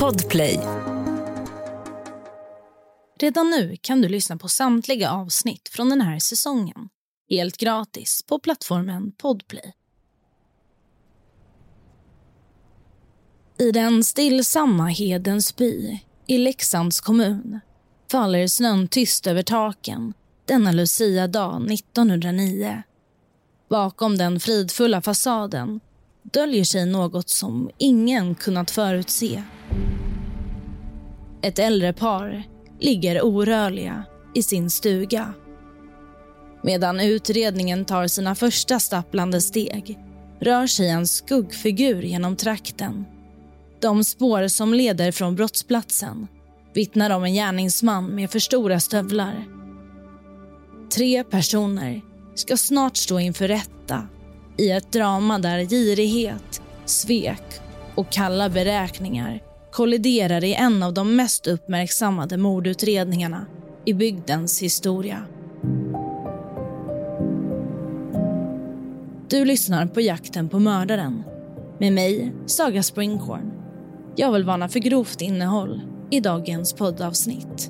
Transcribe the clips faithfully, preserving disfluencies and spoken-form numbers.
Podplay. Redan nu kan du lyssna på samtliga avsnitt från den här säsongen. Helt gratis på plattformen Podplay. I den stillsamma Hedens by i Leksands kommun faller snön tyst över taken denna Lucia-dag nittonhundranio. Bakom den fridfulla fasaden döljer sig något som ingen kunnat förutse. Ett äldre par ligger orörliga i sin stuga. Medan utredningen tar sina första stapplande steg rör sig en skuggfigur genom trakten. De spår som leder från brottsplatsen vittnar om en gärningsman med för stora stövlar. Tre personer ska snart stå inför rätta i ett drama där girighet, svek och kalla beräkningar kolliderar i en av de mest uppmärksammade mordutredningarna i bygdens historia. Du lyssnar på Jakten på mördaren med mig, Saga Springhorn. Jag vill varna för grovt innehåll i dagens poddavsnitt.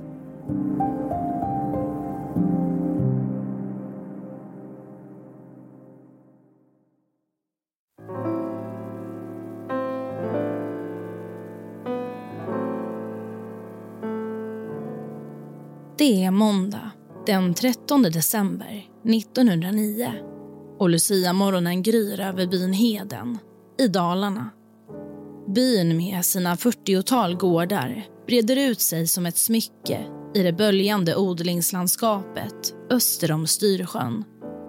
Det är måndag den trettonde december nittonhundranio och Lucia-morgonen gryr över byn Heden i Dalarna. Byn med sina fyrtiotal gårdar breder ut sig som ett smycke i det böljande odlingslandskapet öster om Styrsjön.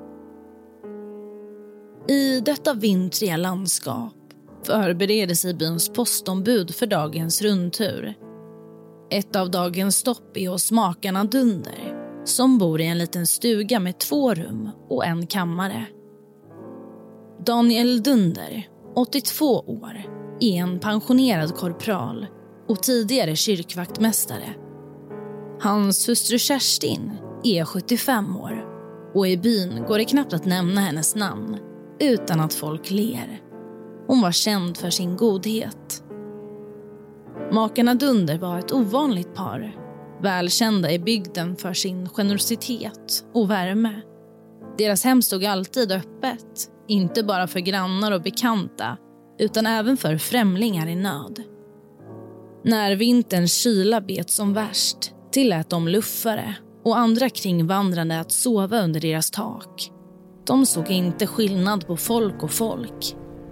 I detta vintriga landskap förbereder sig byns postombud för dagens rundtur. Ett av dagens stopp är hos makarna Dunder som bor i en liten stuga med två rum och en kammare. Daniel Dunder, åttiotvå år, är en pensionerad korpral och tidigare kyrkvaktmästare. Hans hustru Kerstin är sjuttiofem år och i byn går det knappt att nämna hennes namn utan att folk ler. Hon var känd för sin godhet. Makarna Dunder var ett ovanligt par, välkända i bygden för sin generositet och värme. Deras hem stod alltid öppet, inte bara för grannar och bekanta, utan även för främlingar i nöd. När vinterns kyla bet som värst tillät de luffare och andra kringvandrande att sova under deras tak. De såg inte skillnad på folk och folk.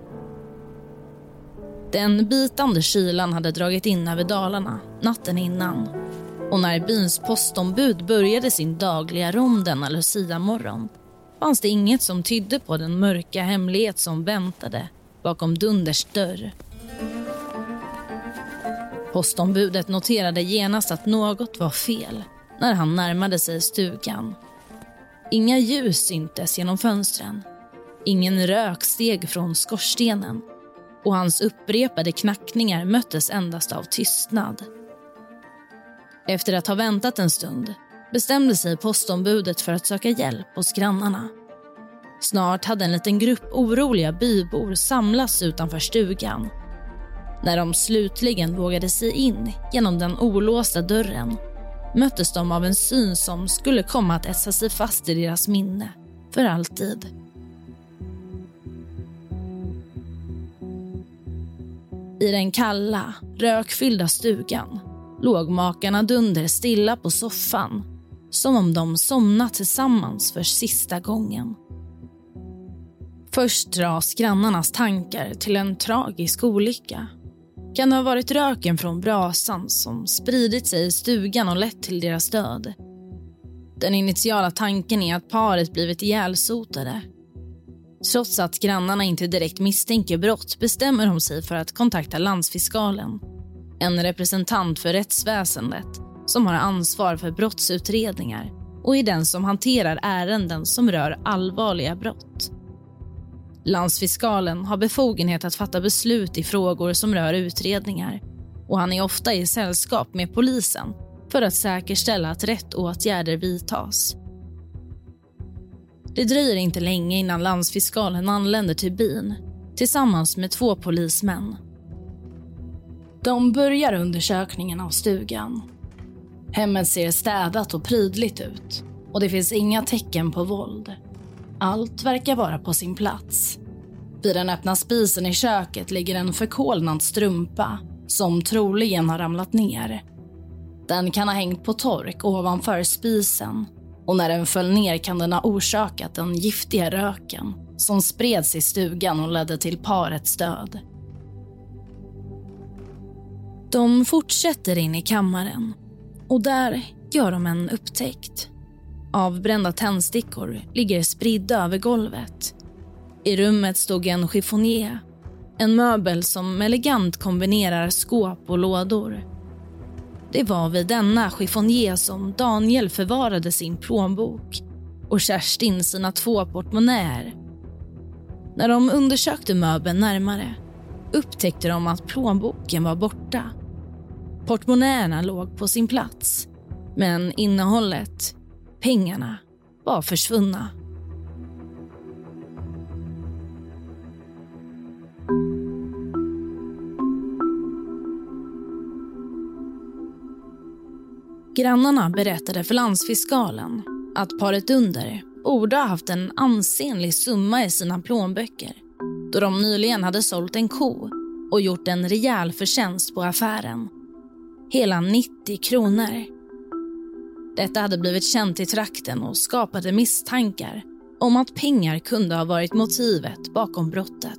Den bitande kylan hade dragit in över Dalarna natten innan. Och när byns postombud började sin dagliga rond denna Lucia-morgon fanns det inget som tydde på den mörka hemlighet som väntade bakom Dunders dörr. Postombudet noterade genast att något var fel när han närmade sig stugan. Inga ljus syntes genom fönstren. Ingen rök steg från skorstenen. Och hans upprepade knackningar möttes endast av tystnad. Efter att ha väntat en stund bestämde sig postombudet för att söka hjälp hos grannarna. Snart hade en liten grupp oroliga bybor samlats utanför stugan. När de slutligen vågade sig in genom den olåsta dörren möttes de av en syn som skulle komma att etsa sig fast i deras minne för alltid. I den kalla, rökfyllda stugan låg makarna Dunder stilla på soffan, som om de somnat tillsammans för sista gången. Först dras grannarnas tankar till en tragisk olycka. Kan det ha varit röken från brasan som spridit sig i stugan och lett till deras död? Den initiala tanken är att paret blivit ihjälsotade. Trots att grannarna inte direkt misstänker brott bestämmer de sig för att kontakta landsfiskalen, en representant för rättsväsendet som har ansvar för brottsutredningar och är den som hanterar ärenden som rör allvarliga brott. Landsfiskalen har befogenhet att fatta beslut i frågor som rör utredningar och han är ofta i sällskap med polisen för att säkerställa att rätt åtgärder vidtas. Det dröjer inte länge innan landsfiskalen anländer till byn tillsammans med två polismän. De börjar undersökningen av stugan. Hemmet ser städat och prydligt ut och det finns inga tecken på våld. Allt verkar vara på sin plats. Vid den öppna spisen i köket ligger en förkolnad strumpa som troligen har ramlat ner. Den kan ha hängt på tork ovanför spisen och när den föll ner kan den ha orsakat den giftiga röken som spreds i stugan och ledde till parets död. De fortsätter in i kammaren och där gör de en upptäckt. Avbrända tändstickor ligger spridda över golvet. I rummet stod en chiffonier, en möbel som elegant kombinerar skåp och lådor. Det var vid denna chiffonier som Daniel förvarade sin plånbok och Kerstin sina två portmonnäer. När de undersökte möbeln närmare upptäckte de att plånboken var borta. Portmonnäerna låg på sin plats, men innehållet, pengarna, var försvunna. Grannarna berättade för landsfiskalen att paret Dunder borde ha haft en ansenlig summa i sina plånböcker då de nyligen hade sålt en ko och gjort en rejäl förtjänst på affären. Hela nittio kronor. Detta hade blivit känt i trakten och skapade misstankar om att pengar kunde ha varit motivet bakom brottet.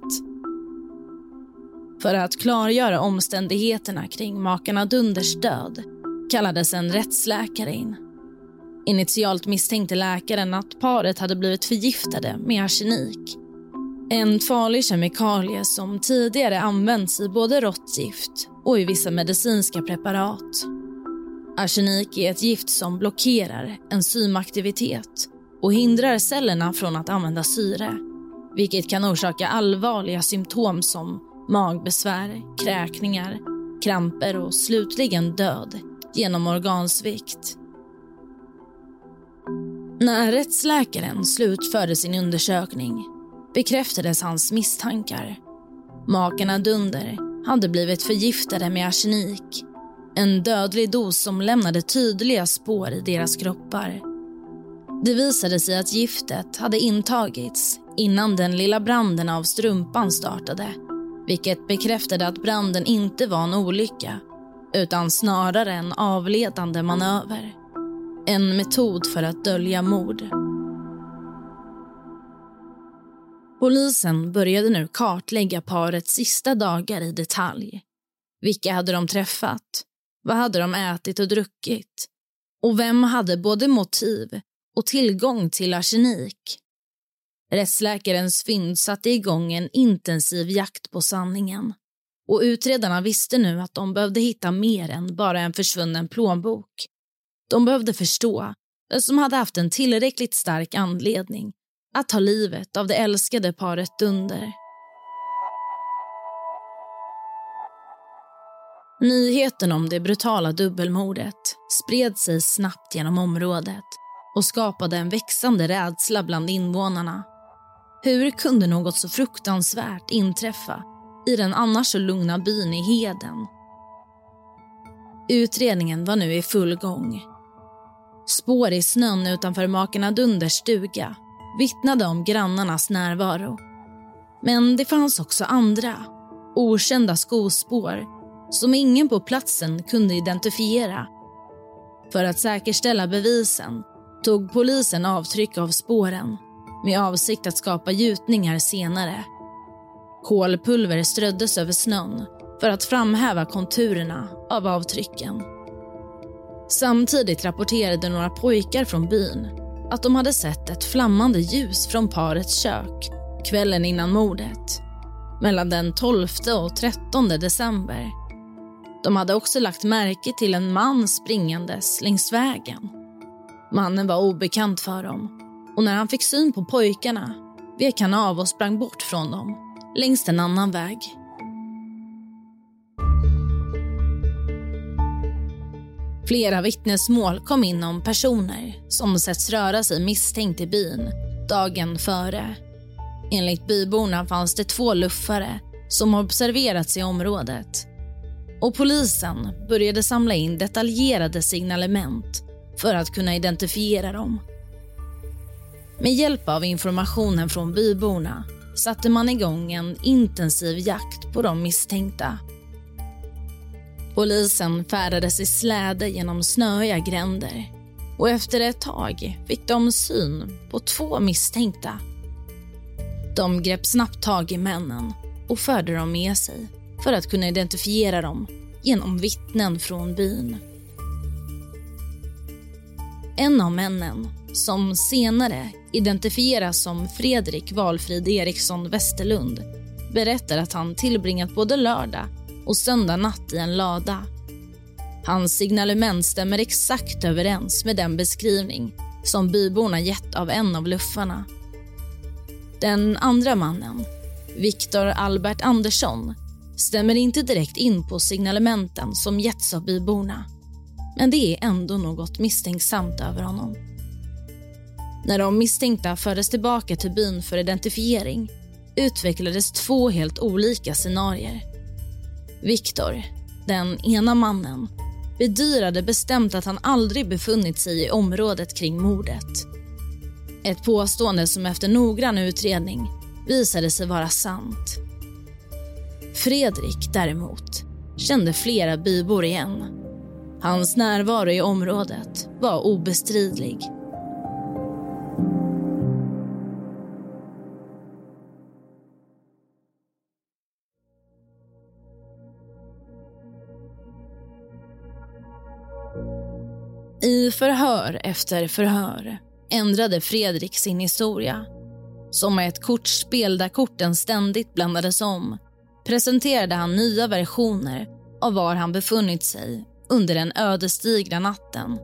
För att klargöra omständigheterna kring makarna Dunders död kallades en rättsläkare in. Initialt misstänkte läkaren att paret hade blivit förgiftade med arsenik. En farlig kemikalie som tidigare använts i både råttgift och i vissa medicinska preparat. Arsenik är ett gift som blockerar enzymaktivitet och hindrar cellerna från att använda syre, vilket kan orsaka allvarliga symptom som magbesvär, kräkningar, kramper och slutligen död genom organsvikt. När rättsläkaren slutförde sin undersökning bekräftades hans misstankar. Makarna Dunder hade blivit förgiftade med arsenik, en dödlig dos som lämnade tydliga spår i deras kroppar. Det visade sig att giftet hade intagits innan den lilla branden av strumpan startade, vilket bekräftade att branden inte var en olycka utan snarare en avledande manöver. En metod för att dölja mord. Polisen började nu kartlägga parets sista dagar i detalj. Vilka hade de träffat? Vad hade de ätit och druckit? Och vem hade både motiv och tillgång till arsenik? Rättsläkarens fynd satte igång en intensiv jakt på sanningen. Och utredarna visste nu att de behövde hitta mer än bara en försvunnen plånbok. De behövde förstå vem som hade haft en tillräckligt stark anledning att ta livet av det älskade paret Dunder. Nyheten om det brutala dubbelmordet spred sig snabbt genom området och skapade en växande rädsla bland invånarna. Hur kunde något så fruktansvärt inträffa i den annars så lugna byn i Heden? Utredningen var nu i full gång. Spår i snön utanför makarna Dunders stuga vittnade om grannarnas närvaro. Men det fanns också andra, okända skospår som ingen på platsen kunde identifiera. För att säkerställa bevisen tog polisen avtryck av spåren med avsikt att skapa gjutningar senare. Kolpulver ströddes över snön för att framhäva konturerna av avtrycken. Samtidigt rapporterade några pojkar från byn att de hade sett ett flammande ljus från parets kök kvällen innan mordet, mellan den tolfte och trettonde december. De hade också lagt märke till en man springandes längs vägen. Mannen var obekant för dem och när han fick syn på pojkarna vek han av och sprang bort från dem längs en annan väg. Flera vittnesmål kom in om personer som setts röra sig misstänkt i byn dagen före. Enligt byborna fanns det två luffare som observerats i området. och polisen började samla in detaljerade signalement för att kunna identifiera dem. Med hjälp av informationen från byborna satte man igång en intensiv jakt på de misstänkta. Polisen färdades i släde genom snöiga gränder och efter ett tag fick de syn på två misstänkta. De grep snabbt tag i männen och förde dem med sig för att kunna identifiera dem genom vittnen från byn. En av männen, som senare identifieras som Fredrik Valfrid Eriksson Westerlund, berättar att han tillbringat både lördag och söndag natt i en lada. Hans signalement stämmer exakt överens med den beskrivning som byborna gett av en av luffarna. Den andra mannen, Viktor Albert Andersson, stämmer inte direkt in på signalementen som getts av byborna, men det är ändå något misstänksamt över honom. När de misstänkta fördes tillbaka till byn för identifiering utvecklades två helt olika scenarier. Viktor, den ena mannen, bedyrade bestämt att han aldrig befunnit sig i området kring mordet. Ett påstående som efter noggrann utredning visade sig vara sant. Fredrik däremot kände flera bybor igen. Hans närvaro i området var obestridlig. I förhör efter förhör ändrade Fredrik sin historia. Som ett kortspel där korten ständigt blandades om presenterade han nya versioner av var han befunnit sig under den ödesdigra natten.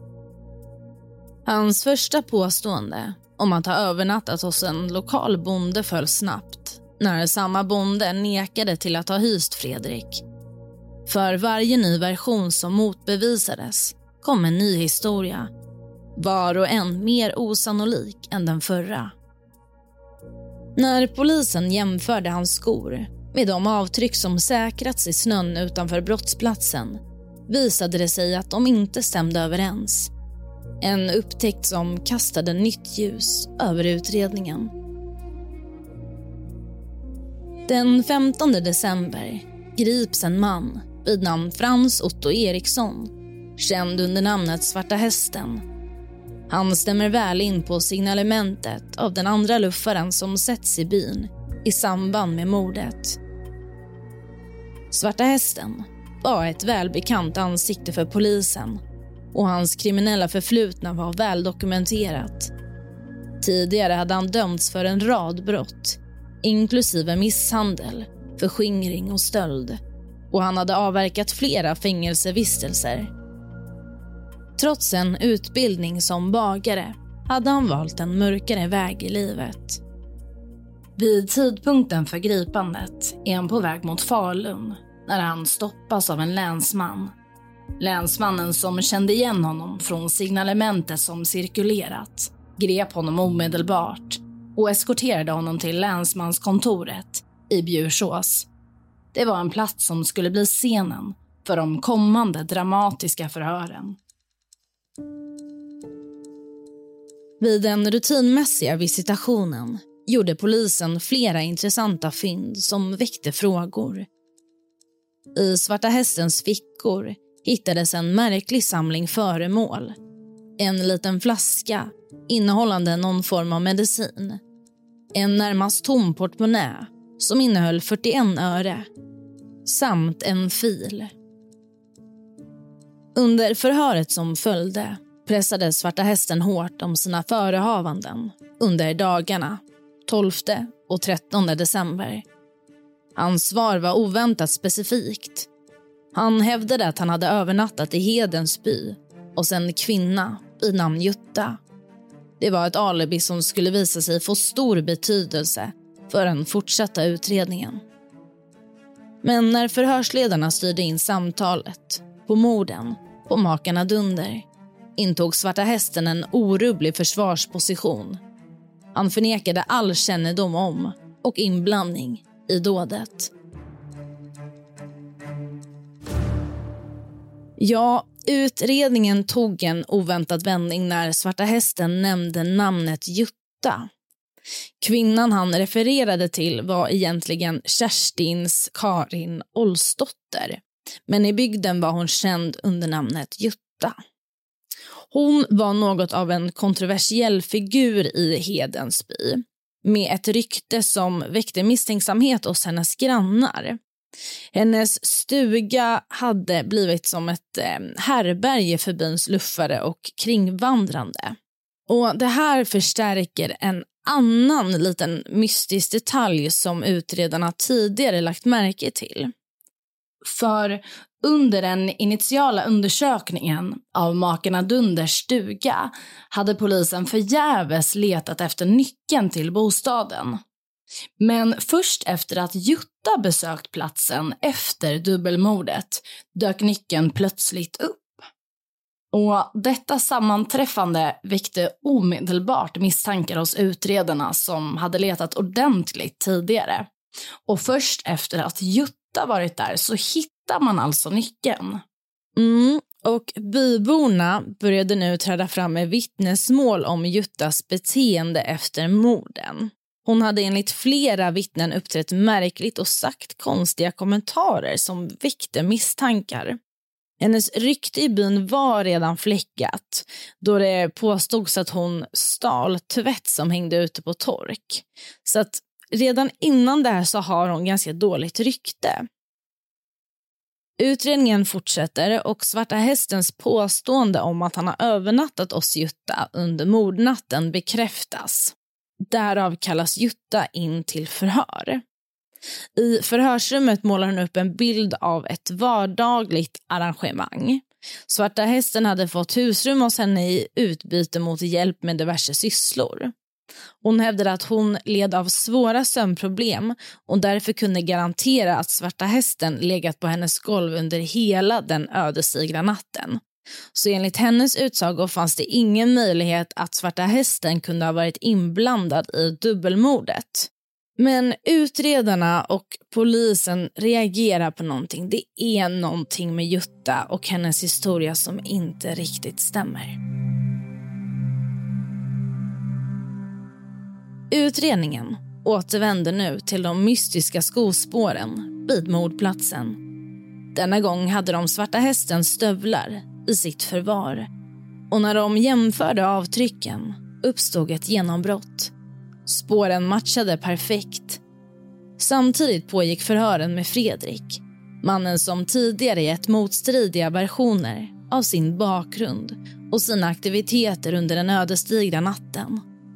Hans första påstående om att ha övernattat hos en lokal bonde föll snabbt när samma bonde nekade till att ha hyst Fredrik. För varje ny version som motbevisades kom en ny historia, var och en mer osannolik än den förra. När polisen jämförde hans skor med de avtryck som säkrats i snön utanför brottsplatsen visade det sig att de inte stämde överens. En upptäckt som kastade nytt ljus över utredningen. Den femtonde december grips en man vid namn Frans Otto Eriksson, känd under namnet Svarta Hästen. Han stämmer väl in på signalementet av den andra luffaren som setts i byn i samband med mordet. Svarta Hästen var ett välbekant ansikte för polisen och hans kriminella förflutna var väl dokumenterat. Tidigare hade han dömts för en rad brott, inklusive misshandel, förskingring och stöld, och han hade avverkat flera fängelsevistelser. Trots en utbildning som bagare hade han valt en mörkare väg i livet. Vid tidpunkten för gripandet är han på väg mot Falun när han stoppas av en länsman. Länsmannen, som kände igen honom från signalementet som cirkulerat, grep honom omedelbart och eskorterade honom till länsmanskontoret i Bjursås. Det var en plats som skulle bli scenen för de kommande dramatiska förhören. Vid den rutinmässiga visitationen gjorde polisen flera intressanta fynd som väckte frågor. I Svarta Hästens fickor hittades en märklig samling föremål. En liten flaska innehållande någon form av medicin. En närmast tom portmonnä som innehöll fyrtioen öre. Samt en fil. Under förhöret som följde pressade Svarta Hästen hårt om sina förehavanden under dagarna tolfte och trettonde december. Hans svar var oväntat specifikt. Han hävdade att han hade övernattat i Hedensby hos en kvinna vid namn Jutta. Det var ett alibi som skulle visa sig få stor betydelse för den fortsatta utredningen. Men när förhörsledarna styrde in samtalet på morden på makarna Dunder intog Svarta Hästen en orubblig försvarsposition. Han förnekade all kännedom om och inblandning i dådet. Ja, utredningen tog en oväntad vändning när Svarta Hästen nämnde namnet Jutta. Kvinnan han refererade till var egentligen Kerstins Karin Olsdotter, men i bygden var hon känd under namnet Jutta. Hon var något av en kontroversiell figur i Hedensby, med ett rykte som väckte misstänksamhet hos hennes grannar. Hennes stuga hade blivit som ett härberge för byns luffare och kringvandrande. Och det här förstärker en annan liten mystisk detalj som utredarna tidigare lagt märke till. För under den initiala undersökningen av makarna Dunders stuga hade polisen förgäves letat efter nyckeln till bostaden. Men först efter att Jutta besökt platsen efter dubbelmordet dök nyckeln plötsligt upp. Och detta sammanträffande väckte omedelbart misstankar hos utredarna som hade letat ordentligt tidigare. Och först efter att Jutta varit där så hittar man alltså nyckeln. Mm, och byborna började nu träda fram med vittnesmål om Juttas beteende efter morden. Hon hade enligt flera vittnen uppträtt märkligt och sagt konstiga kommentarer som väckte misstankar. Hennes rykte i byn var redan fläckat då det påstods att hon stal tvätt som hängde ute på tork. Så att redan innan det här så har hon ganska dåligt rykte. Utredningen fortsätter och Svarta Hästens påstående om att han har övernattat hos Jutta under mordnatten bekräftas. Därav kallas Jutta in till förhör. I förhörsrummet målar hon upp en bild av ett vardagligt arrangemang. Svarta Hästen hade fått husrum hos henne i utbyte mot hjälp med diverse sysslor. Hon hävdade att hon led av svåra sömnproblem och därför kunde garantera att Svarta Hästen legat på hennes golv under hela den ödesdigra natten. Så enligt hennes utsago fanns det ingen möjlighet att Svarta Hästen kunde ha varit inblandad i dubbelmordet. Men utredarna och polisen reagerar på någonting. Det är någonting med Jutta och hennes historia som inte riktigt stämmer. Utredningen återvänder nu till de mystiska skospåren vid mordplatsen. Denna gång hade de Svarta Hästens stövlar i sitt förvar. Och när de jämförde avtrycken uppstod ett genombrott. Spåren matchade perfekt. Samtidigt pågick förhören med Fredrik, mannen som tidigare gett motstridiga versioner av sin bakgrund och sina aktiviteter under den ödesdigra natten.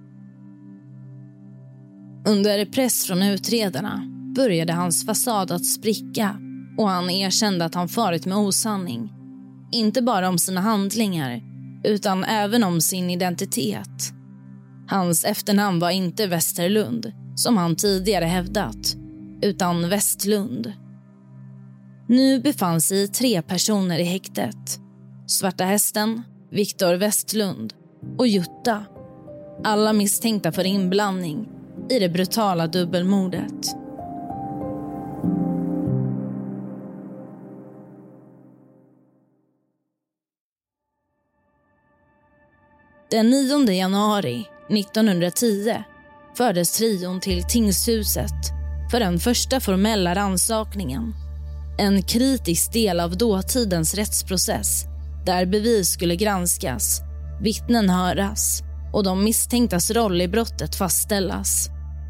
Under press från utredarna började hans fasad att spricka och han erkände att han farit med osanning. Inte bara om sina handlingar utan även om sin identitet. Hans efternamn var inte Westerlund, som han tidigare hävdat, utan Westlund. Nu befann sig tre personer i häktet. Svarta Hästen, Viktor Westlund och Jutta. Alla misstänkta för inblandning i det brutala dubbelmordet. Den nionde januari nittonhundratio fördes trion till tingshuset för den första formella rannsakningen. En kritisk del av dåtidens rättsprocess där bevis skulle granskas, vittnen höras och de misstänktas roll i brottet fastställas.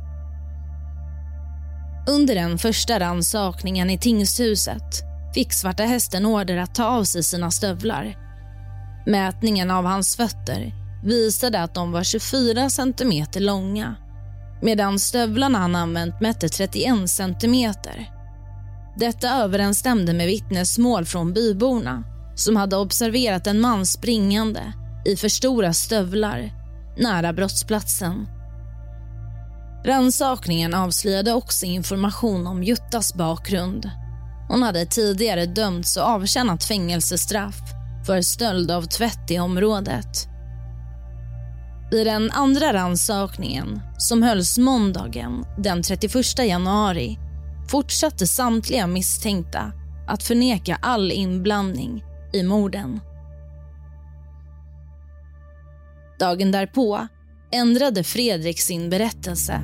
Under den första rannsakningen i tingshuset fick Svarta Hästen order att ta av sig sina stövlar. Mätningen av hans fötter visade att de var tjugofyra centimeter långa, medan stövlarna han använt mätte trettioen centimeter. Detta överensstämde med vittnesmål från byborna som hade observerat en man springande i för stora stövlar nära brottsplatsen. Rannsakningen avslöjade också information om Juttas bakgrund. Hon hade tidigare dömts och avtjänat fängelsestraff för stöld av tvätt i området. Vid den andra rannsakningen, som hölls måndagen den trettioförsta januari, fortsatte samtliga misstänkta att förneka all inblandning i morden. Dagen därpå ändrade Fredrik sin berättelse.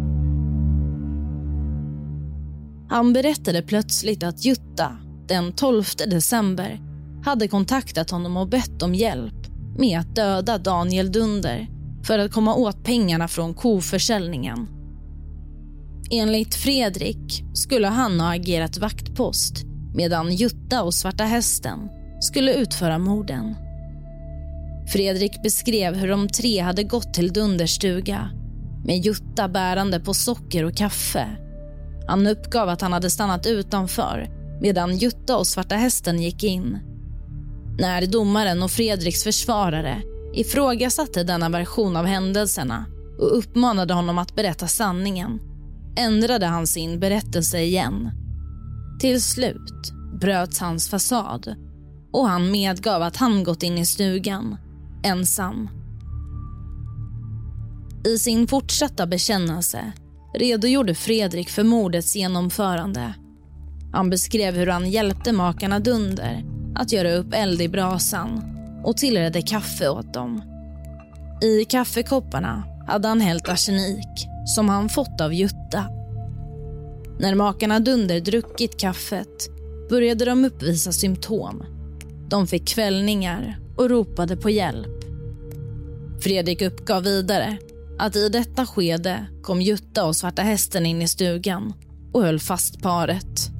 Han berättade plötsligt att Jutta den tolfte december hade kontaktat honom och bett om hjälp med att döda Daniel Dunder för att komma åt pengarna från koförsäljningen. Enligt Fredrik skulle han ha agerat vaktpost medan Jutta och Svarta Hästen skulle utföra morden. Fredrik beskrev hur de tre hade gått till Dunders stuga med Jutta bärande på socker och kaffe. Han uppgav att han hade stannat utanför medan Jutta och Svarta Hästen gick in. När domaren och Fredriks försvarare ifrågasatte denna version av händelserna och uppmanade honom att berätta sanningen, ändrade han sin berättelse igen. Till slut bröts hans fasad och han medgav att han gått in i stugan ensam. I sin fortsatta bekännelse redogjorde Fredrik för mordets genomförande. Han beskrev hur han hjälpte makarna Dunder att göra upp eld i brasan och tillredde kaffe åt dem. I kaffekopparna hade han hällt arsenik som han fått av Jutta. När makarna Dunder druckit kaffet började de uppvisa symptom. De fick kvällningar och ropade på hjälp. Fredrik uppgav vidare att i detta skede kom Jutta och Svarta Hästen in i stugan och höll fast paret.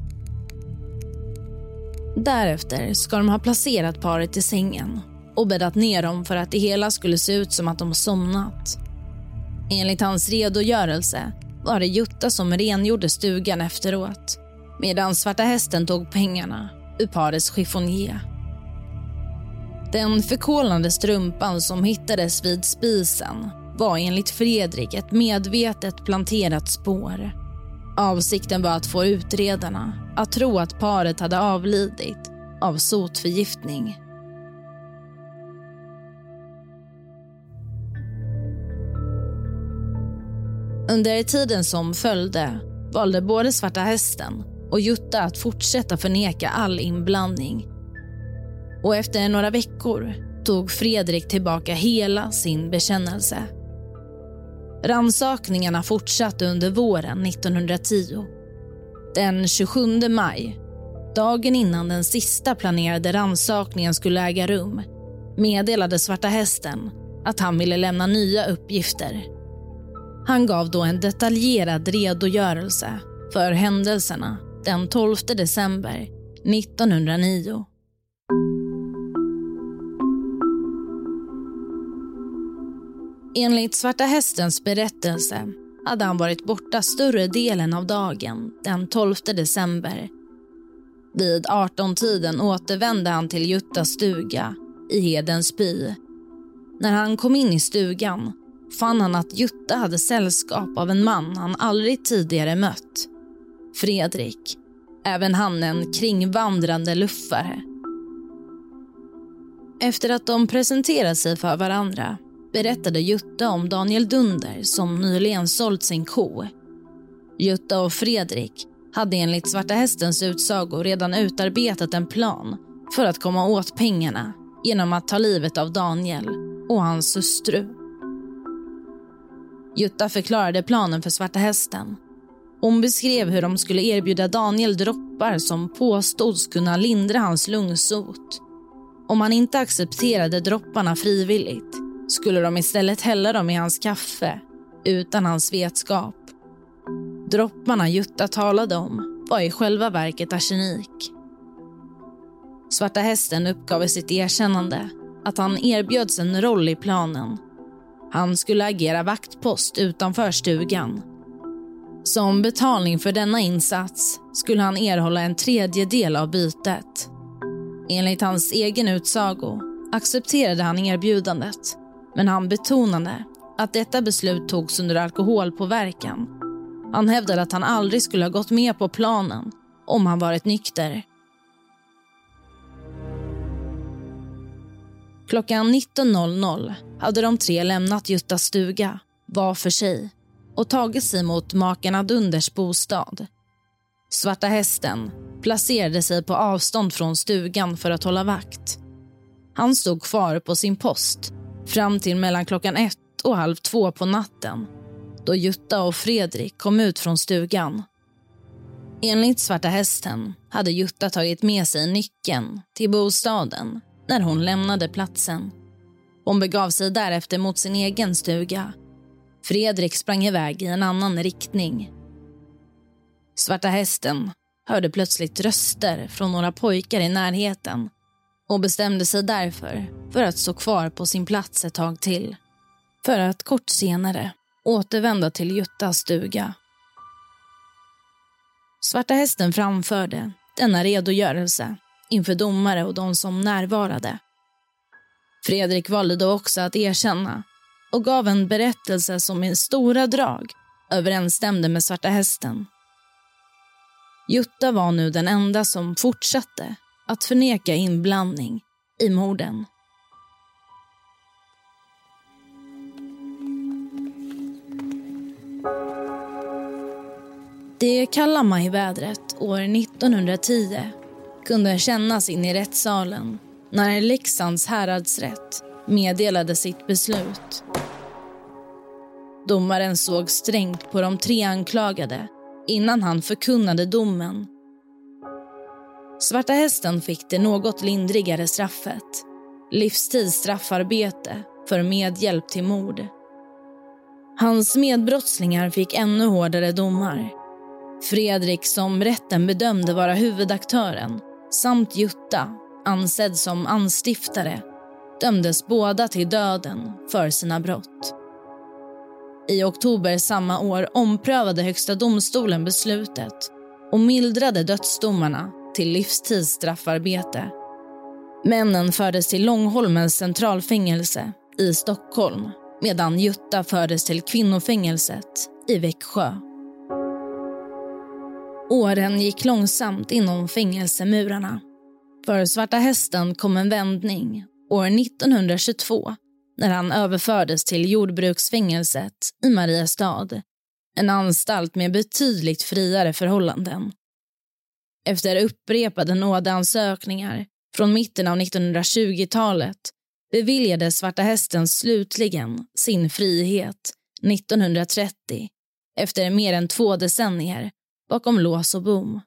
Därefter ska de ha placerat paret i sängen och bäddat ner dem för att det hela skulle se ut som att de somnat. Enligt hans redogörelse var det Jutta som rengjorde stugan efteråt, medan Svarta Hästen tog pengarna ur parets chiffonier. Den förkolnade strumpan som hittades vid spisen var enligt Fredrik ett medvetet planterat spår. Avsikten var att få utredarna att tro att paret hade avlidit av sotförgiftning. Under tiden som följde valde både Svarta Hästen och Jutta att fortsätta förneka all inblandning. Och efter några veckor tog Fredrik tillbaka hela sin bekännelse. Rannsakningarna fortsatte under våren nittonhundratio. Den tjugosjunde maj, dagen innan den sista planerade rannsakningen skulle äga rum, meddelade Svarta Hästen att han ville lämna nya uppgifter. Han gav då en detaljerad redogörelse för händelserna den tolfte december nittonhundranio. Enligt Svarta Hästens berättelse hade han varit borta större delen av dagen den tolfte december. Vid arton-tiden återvände han till Juttas stuga i Hedensby. När han kom in i stugan fann han att Jutta hade sällskap av en man han aldrig tidigare mött. Fredrik, även han en kringvandrande luffare. Efter att de presenterade sig för varandra berättade Jutta om Daniel Dunder som nyligen sålt sin ko. Jutta och Fredrik hade enligt Svarta Hästens utsago redan utarbetat en plan för att komma åt pengarna genom att ta livet av Daniel och hans hustru. Jutta förklarade planen för Svarta Hästen. Hon beskrev hur de skulle erbjuda Daniel droppar som påstods kunna lindra hans lungsot. Om han inte accepterade dropparna frivilligt skulle de istället hälla dem i hans kaffe utan hans vetskap. Dropparna Jutta talade om var i själva verket arsenik. Svarta Hästen uppgav i sitt erkännande att han erbjöds en roll i planen. Han skulle agera vaktpost utanför stugan. Som betalning för denna insats skulle han erhålla en tredjedel av bytet. Enligt hans egen utsago accepterade han erbjudandet, men han betonade att detta beslut togs under alkoholpåverkan. Han hävdade att han aldrig skulle ha gått med på planen om han varit nykter. Klockan nitton hade de tre lämnat Juttas stuga var för sig och tagit sig mot makarna Dunders bostad. Svarta Hästen placerade sig på avstånd från stugan för att hålla vakt. Han stod kvar på sin post fram till mellan klockan ett och halv två på natten, då Jutta och Fredrik kom ut från stugan. Enligt Svarta Hästen hade Jutta tagit med sig nyckeln till bostaden när hon lämnade platsen. Hon begav sig därefter mot sin egen stuga. Fredrik sprang iväg i en annan riktning. Svarta Hästen hörde plötsligt röster från några pojkar i närheten och bestämde sig därför för att stå kvar på sin plats ett tag till, för att kort senare återvända till Juttas stuga. Svarta Hästen framförde denna redogörelse inför domare och de som närvarade. Fredrik valde då också att erkänna och gav en berättelse som i stora drag överensstämde med Svarta Hästen. Jutta var nu den enda som fortsatte att förneka inblandning i morden. Det kalla majvädret år nittonhundratio kunde kännas in i rättssalen när Leksands häradsrätt meddelade sitt beslut. Domaren såg strängt på de tre anklagade innan han förkunnade domen. Svarta Hästen fick det något lindrigare straffet, livstids straffarbete för medhjälp till mord. Hans medbrottslingar fick ännu hårdare domar. Fredrik, som rätten bedömde vara huvudaktören, samt Jutta, ansedd som anstiftare, dömdes båda till döden för sina brott. I oktober samma år omprövade Högsta domstolen beslutet och mildrade dödsdomarna till livstids straffarbete. Männen fördes till Långholmens centralfängelse i Stockholm, medan Jutta fördes till kvinnofängelset i Växjö. Åren gick långsamt inom fängelsemurarna. För Svarta Hästen kom en vändning år nittonhundratjugotvå när han överfördes till jordbruksfängelset i Mariestad, en anstalt med betydligt friare förhållanden. Efter upprepade nådeansökningar från mitten av nittonhundratjugotalet beviljade Svarta Hästen slutligen sin frihet nittonhundratrettio efter mer än två decennier bakom lås och bom.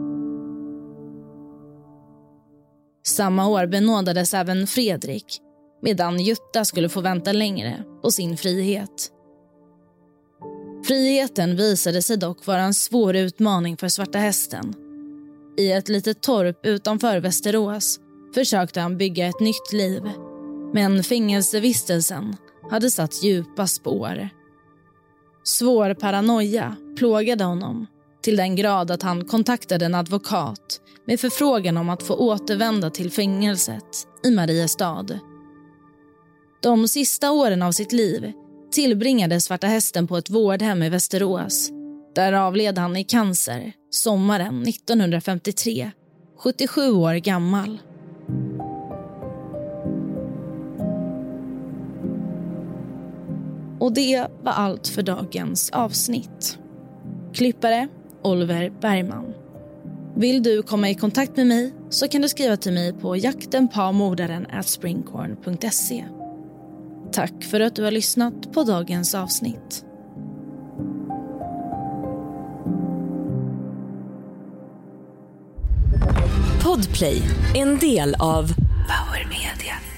Samma år benådades även Fredrik, medan Jutta skulle få vänta längre på sin frihet. Friheten visade sig dock vara en svår utmaning för Svarta Hästen. I ett litet torp utanför Västerås försökte han bygga ett nytt liv, men fängelsevistelsen hade satt djupa spår. Svår paranoia plågade honom till den grad att han kontaktade en advokat med förfrågan om att få återvända till fängelset i Mariestad. De sista åren av sitt liv tillbringade Svarta Hästen på ett vårdhem i Västerås. Där avled han i cancer sommaren nittonhundrafemtiotre, sjuttiosju år gammal. Och det var allt för dagens avsnitt. Klippare Oliver Bergman. Vill du komma i kontakt med mig så kan du skriva till mig på jaktenpamordaren at springcorn punkt se. Tack för att du har lyssnat på dagens avsnitt. Podplay, en del av Power Media.